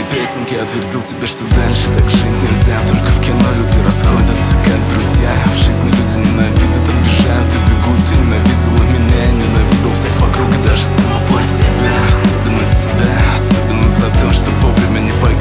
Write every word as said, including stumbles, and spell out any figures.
песенки, я твердил тебе, что дальше так жить нельзя. Только в кино люди расходятся как друзья. В жизни люди ненавидят, обижают и бегут. Ты ненавидела меня, я ненавидел всех вокруг и даже самого себя. Особенно себя, особенно за то, что вовремя не погиб.